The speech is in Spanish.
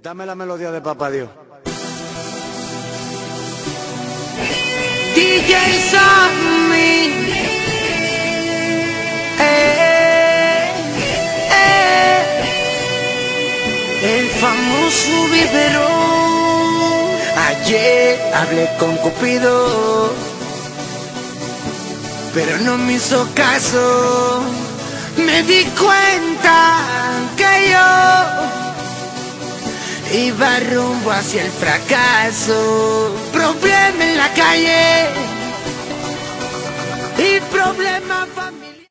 Dame la melodía de Papá Dios. DJ Sammy, el famoso biberón. Ayer hablé con Cupido, pero no me hizo caso. Me di cuenta que yo iba rumbo hacia el fracaso. Problema en la calle y problema